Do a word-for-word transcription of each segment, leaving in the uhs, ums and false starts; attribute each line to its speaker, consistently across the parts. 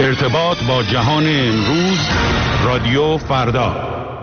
Speaker 1: ارتباط با جهان امروز، رادیو فردا.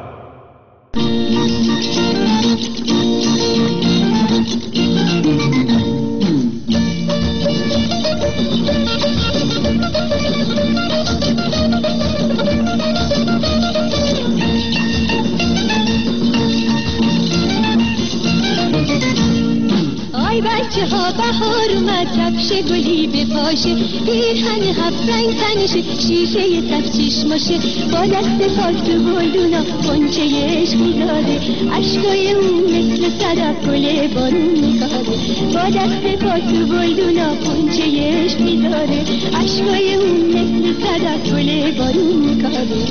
Speaker 2: بچه ها بهار اومد، کفش گلی به پاشه، پیرهن هفت رنگ تنشه، شیشه تب چشماشه، با دست پاک تو گلدونا غنچه عشق میذاره، اشکای اون مثل صدف گل بارون میکاره، با دست پاک تو گلدونا غنچه عشق میذاره، اشکای اون مثل صدف گل بارون میکاره.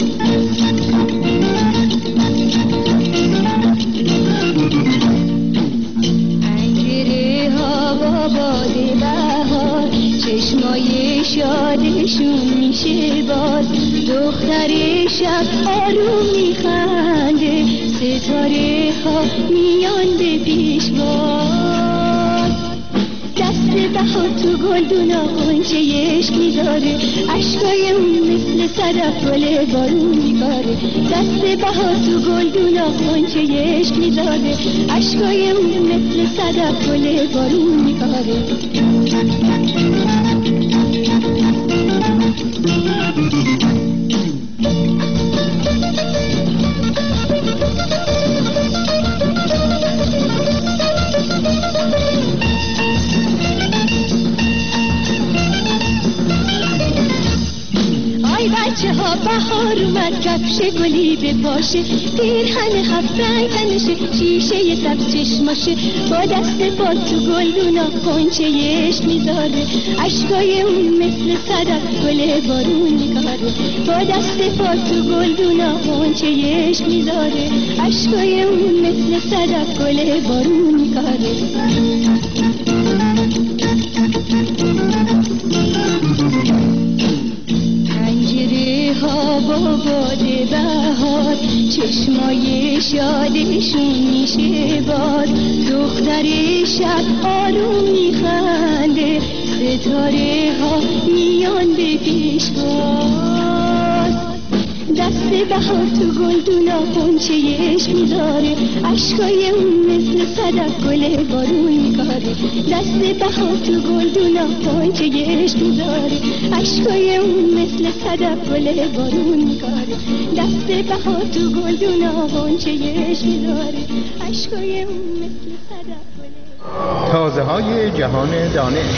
Speaker 2: باده بهار چشمای شادشون میشه باز، دختر شب آروم میخنده، ستاره ها میان به پیشواز، دست بهار تو گلدونا غنچه عشق میذاره، اشکای اون مثل صدف گل بارون میکاره، دست بهار تو گلدونا غنچه عشق میذاره، اشکای اون مثل صدف گل بارون میکاره. بچه ها بهار اومد، کفش گلی به پاشه، پیرهن هفت رنگ تنشه، شیشه سبز چشماشه، با دست پاک تو گلدونا غنچه عشق میذاره، اشکای اون مثل صدف گل بارون میکاره، با دست پاک تو گلدونا غنچه عشق میذاره، اشکای اون مثل صدف گل بارون میکاره. ها با باده بهار چشمای شادشون میشه باز، دختر شب آروم میخنده، ستاره ها میان به پیشواز، دست بهار تو گلدونا غنچه عشق میذاره، اشکای اون مثل صدف گل بارون میکاره، دست بهار تو گلدونا غنچه عشق میذاره، اشکای اون مثل صدف گل بارون میکاره، دست بهار تو گلدونا غنچه عشق میذاره، اشکای اون مثل صدف گل.
Speaker 3: تازه های جهان دانش.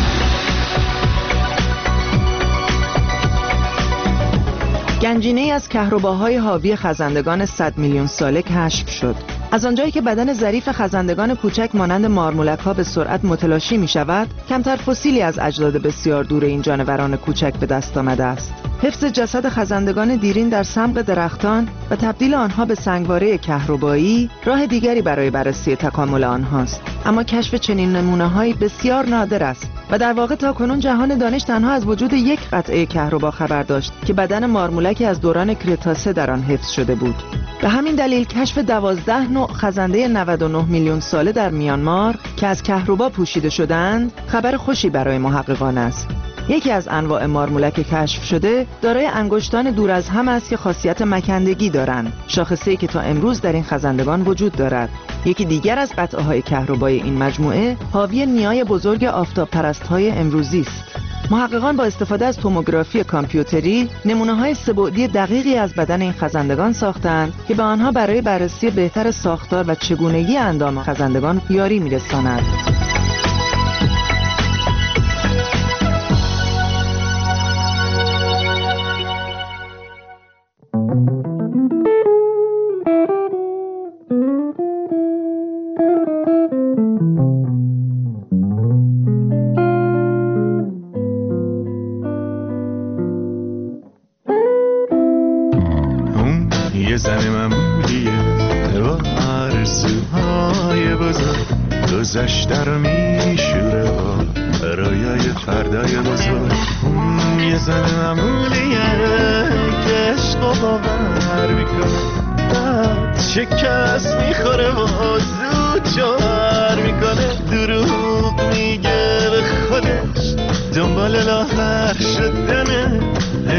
Speaker 4: گنجینه‌ای از کهرباهای حاوی خزندگان صد میلیون ساله کشف شد. از آنجایی که بدن ظریف خزندگان کوچک مانند مارمولک‌ها به سرعت متلاشی می‌شود، کمتر فسیلی از اجداد بسیار دور این جانوران کوچک به دست آمده است. حفظ جسد خزندگان دیرین در سمق درختان و تبدیل آنها به سنگواره کهربایی راه دیگری برای بررسی تکامل آنهاست. اما کشف چنین نمونه‌هایی بسیار نادر است و در واقع تاکنون جهان دانش تنها از وجود یک قطعه کهربا خبر داشت که بدن مارمولکی از دوران کرتاسه در آن حفظ شده بود. به همین دلیل کشف دوازده نوع خزنده نود و نه میلیون ساله در میانمار که از کهربا پوشیده شدند خبر خوشی برای محققان است. یکی از انواع مارمولک کشف شده دارای انگشتان دور از هم است که خاصیت مکندگی دارند، شاخصه‌ای که تا امروز در این خزندگان وجود دارد. یکی دیگر از قطعه‌های کهربایی این مجموعه حاوی نیای بزرگ آفتاب پرست‌های امروزی است. محققان با استفاده از توموگرافی کامپیوتری نمونه‌های سه‌بعدی دقیقی از بدن این خزندگان ساختند که به آنها برای بررسی بهتر ساختار و چگونگی اندام خزندگان یاری می‌رساند.
Speaker 5: یه زن معمولیه با آرزوهای بزرگ، گذشته رو میشوره با رویای فردای بزرگ. یه زن معمولیه که عشق و باور میکنه، بعد شکست میخوره و زود جوهر میکنه، دروغ میگه به خودش، دنبال لاغر شدنه،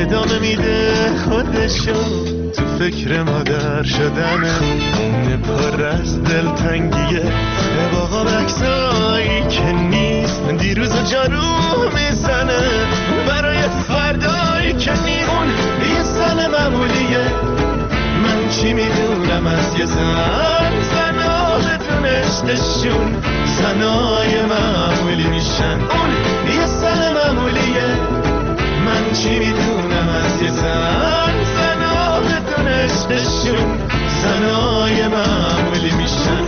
Speaker 5: فکر مادر شدنه، خونه پر از دلتنگیه، باقا بکسایی که نیست، دیروز و جارو میزنه برای فردایی که نیمون یه زن معمولیه. من چی میدونم از یه زن، زنا بدون عشقشون زنای معمولی میشن. اون یه زن معمولیه. من چی میدونم از یه زن، زنا بدون عشقشون زنای معمولی میشن.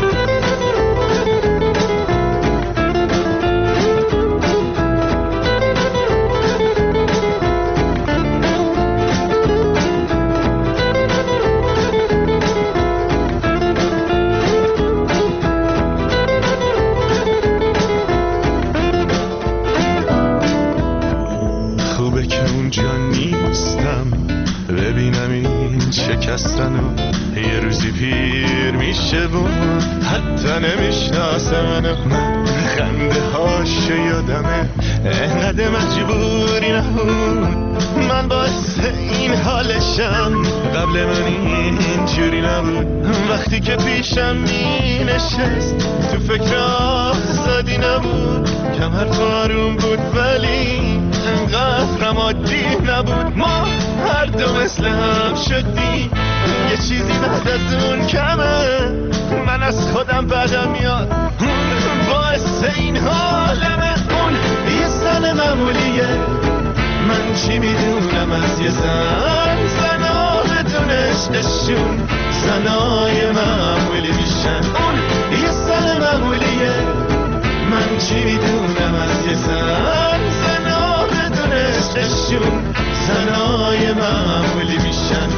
Speaker 5: شکستنو یه روزی پیر میشه و حتی نمیشناسه منو. من خنده هاش یادمه انقدر مجبوری نبود، من باعث این حالشم. قبل من اینجوری نبود، وقتی که پیشم می نشست تو فکر آزادی نبود. کمر آروم بود ولی انقدر هم عادی نبود. ما هر دو مثل هم شدیم، یه چیزی بعد از اون کمه. من از خودم بدم میاد، اون باعث این حالمه. اون یه زن معمولیه. من چی میدونم از یه زن، زنا بدون عشقشون زنای معمولی میشن. اون یه زن معمولیه. من چی میدونم از یه زن، زنا بدون عشقشون زنای معمولی میشن.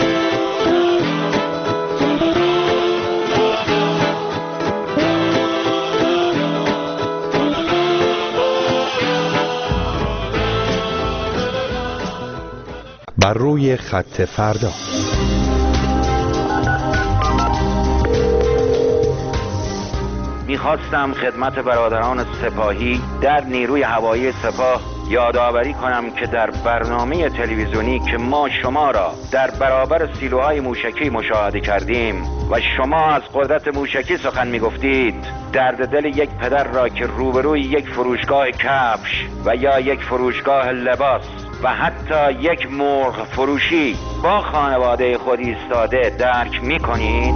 Speaker 1: بر روی خط فردا.
Speaker 6: میخواستم خدمت برادران سپاهی در نیروی هوایی سپاه یادآوری کنم که در برنامه تلویزیونی که ما شما را در برابر سیلوهای موشکی مشاهده کردیم و شما از قدرت موشکی سخن میگفتید، درد دل یک پدر را که روبروی یک فروشگاه کفش و یا یک فروشگاه لباس و حتی یک مرغ فروشی با خانواده خود ایستاده درک میکنید؟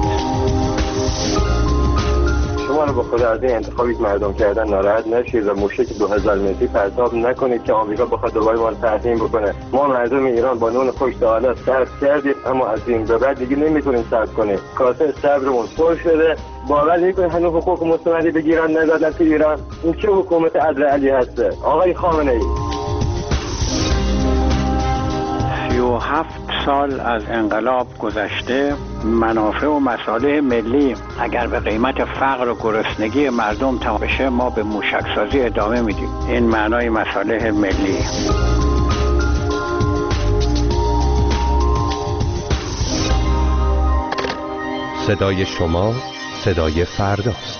Speaker 7: شما رو به خدا از این انتخابی که مردم کردن ناراحت نشید و موشک دو هزار متری پرتاب نکنید که آمریکا بخواد دوباره ما رو تحریم بکنه. ما مردم ایران با نون خشک تا حالا صبر کردیم، اما از این به بعد دیگه نمیتونیم صبر کنیم. کاسه صبرمون پر شده. باور میکنید هنوز حقوق مستمری بگیرن ندادن تو ایران؟ این چه حکومت عدل علی هسته آقای خامنه ای؟
Speaker 8: سی و هفت سال از انقلاب گذشته، منافع و مصالح ملی اگر به قیمت فقر و گرسنگی مردم تمام بشه، ما به موشکسازی ادامه میدیم. این معنای مصالح ملی.
Speaker 1: صدای شما صدای فرداست.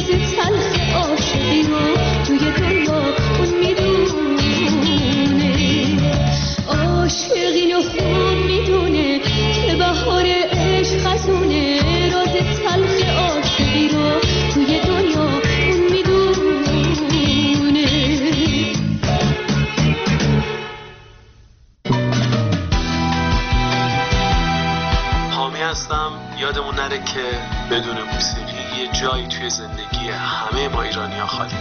Speaker 2: راز تلخ عاشقی رو توی دنیا اون میدونه. عاشقین رو خوب میدونه که بهار عشق خزونه. راز تلخ عاشقی رو توی دنیا اون میدونه.
Speaker 9: حامی هستم. یادمون نره که بدون موسیقی یه جایی توی زندگی همه ما ایرانی‌ها خالی.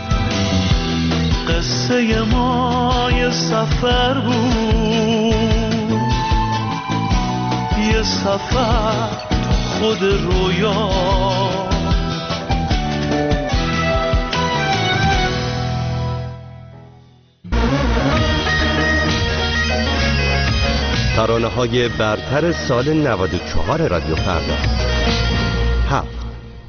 Speaker 5: قصه ما یه سفر بود، یه سفر خود رویا.
Speaker 10: ترانه‌های برتر سال نود و چهار رادیو فردا. هفت.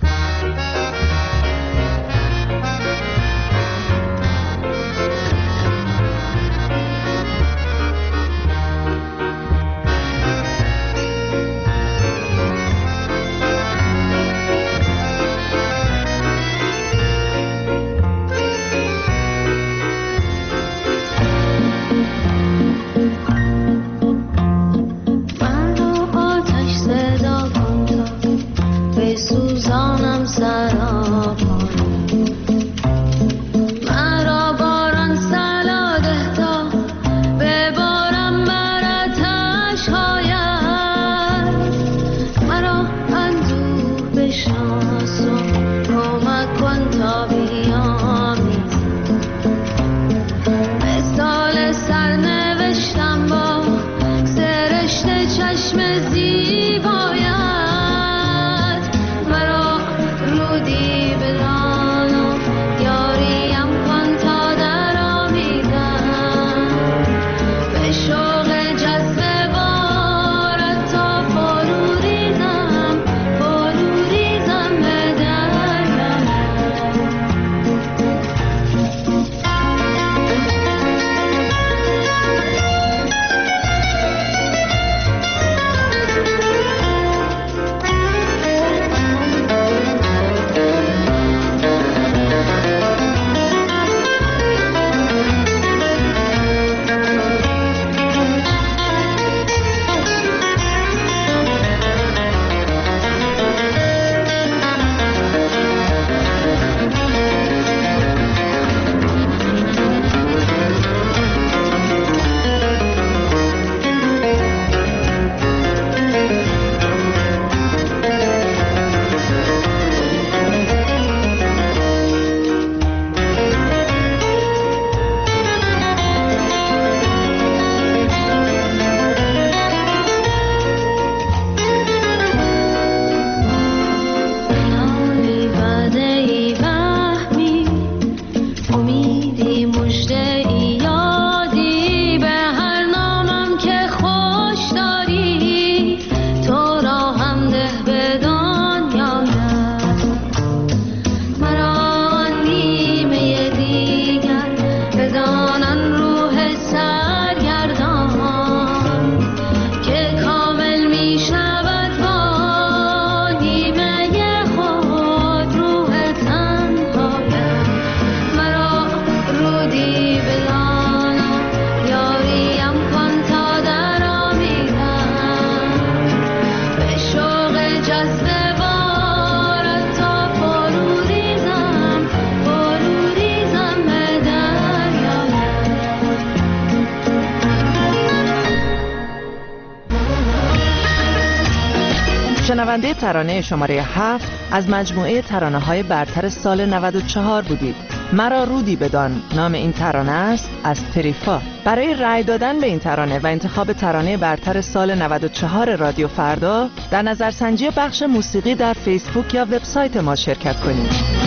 Speaker 4: شنونده ترانه شماره هفت از مجموعه ترانه‌های برتر سال نود و چهار بودید. مرا رودی بدان نام این ترانه است از تریفا. برای رأی دادن به این ترانه و انتخاب ترانه برتر سال نود و چهار رادیو فردا در نظرسنجی بخش موسیقی در فیسبوک یا وبسایت ما شرکت کنید.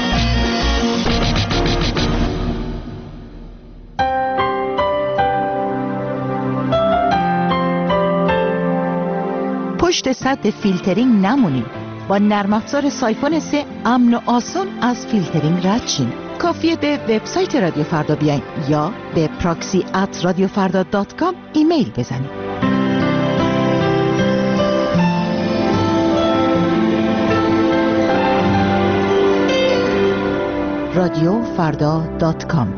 Speaker 11: پشت سد فیلترینگ نمونید. با نرم افزار سایفون سه امن و آسان از فیلترینگ رد شین. کافیه به وبسایت رادیو فردا بیاین یا به پراکسی ات رادیو فردا دات کام ایمیل بزنید. رادیو فردا دات کام.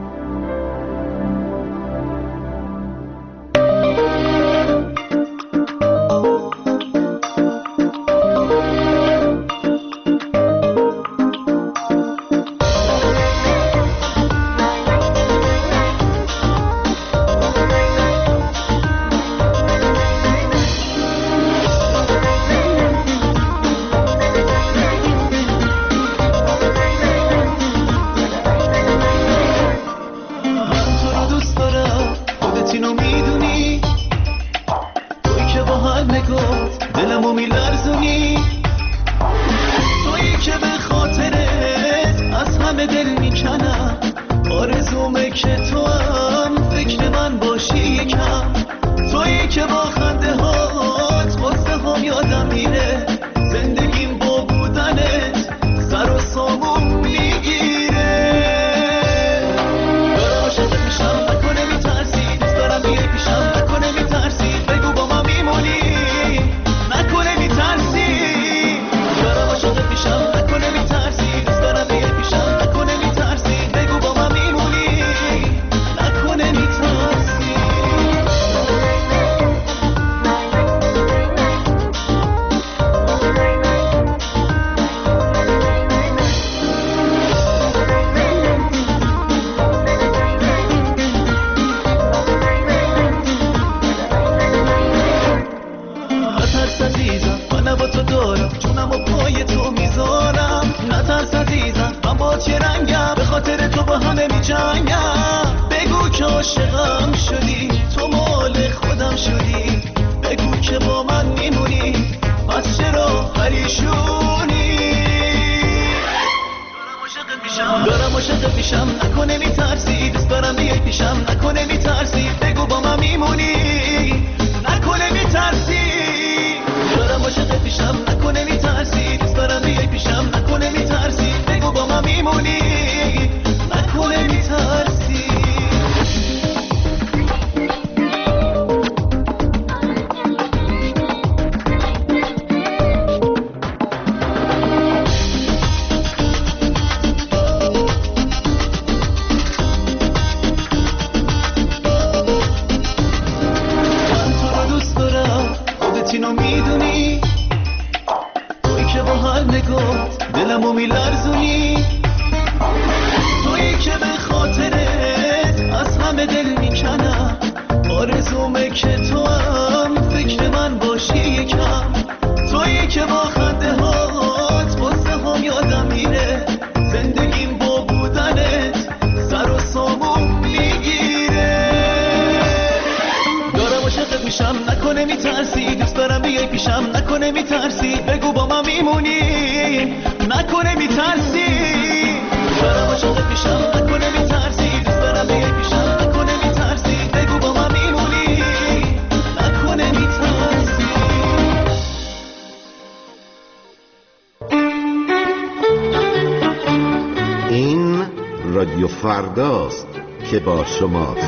Speaker 12: رادیو فرداست که با شماست.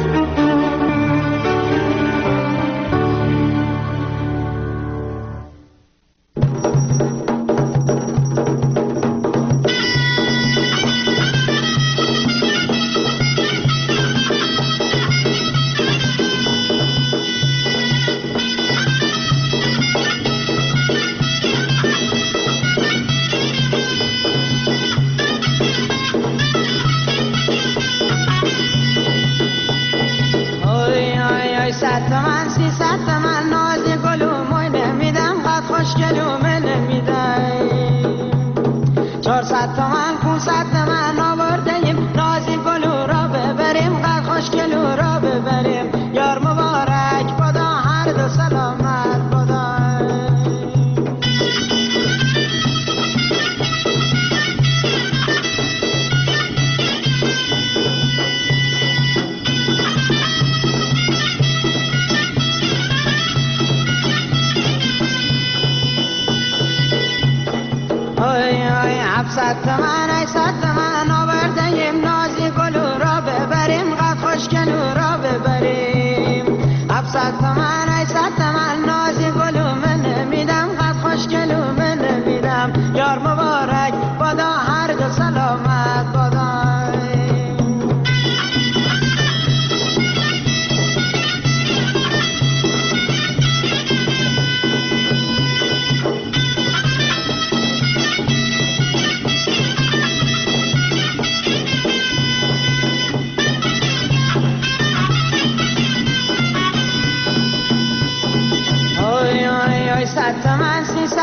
Speaker 13: یار مبارک بادا هر دو سلامت بادا.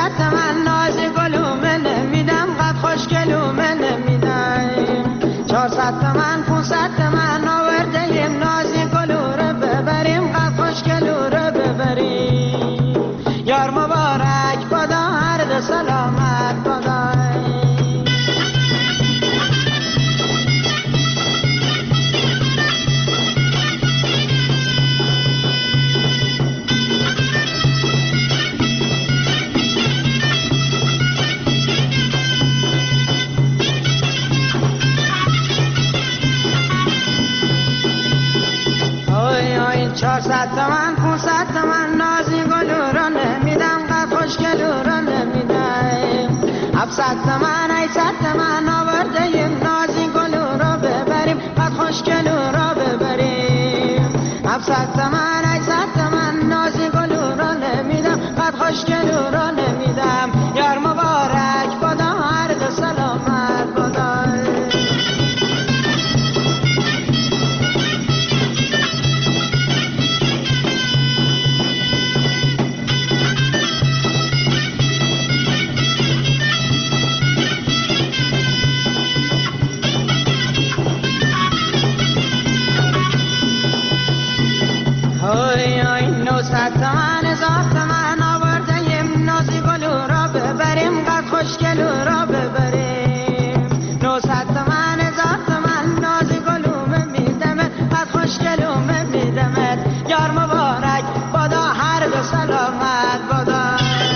Speaker 13: پونصد تومن ناز گلومه نمیدم قد خوشگلومه نمیدم چهارصد تومن پونصد تومن آوردیم نازی گلوره ببریم قد خوشگلوره ببریم یار مبارک بادا هر دو سلامت بادا چهارصد تومن پونصد تومن نازی گلو رو نمیدم قد خوشگلو رو نمیدم هفتصد تومن هشتصد تومن آوردیم نازی گلو رو ببریم قد خوشگلو رو ببریم هفتصد تومن هشتصد تومن نازی گلو رو نمیدم قد خوشگلو رو نمیدم یار مبارک بادا هر دو سلامت بادا نوصد تومن هزار تومن آوردیم نازی گلو را ببریم قد خوشگلو را ببریم نوصد تومن هزار تومن نازی گلو میدمت قد خوشگلو میدمت یار مبارک بادا هر دو سلامت بادا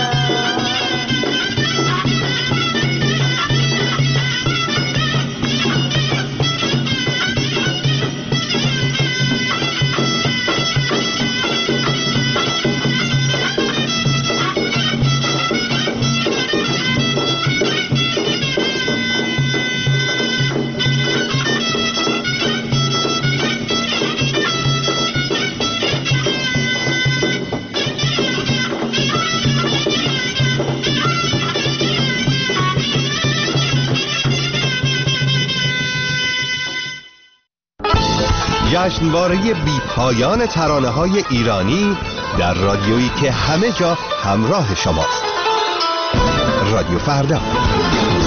Speaker 10: جشنواره بی پایان ترانه های ایرانی در رادیویی که همه جا همراه شماست. رادیو فردا.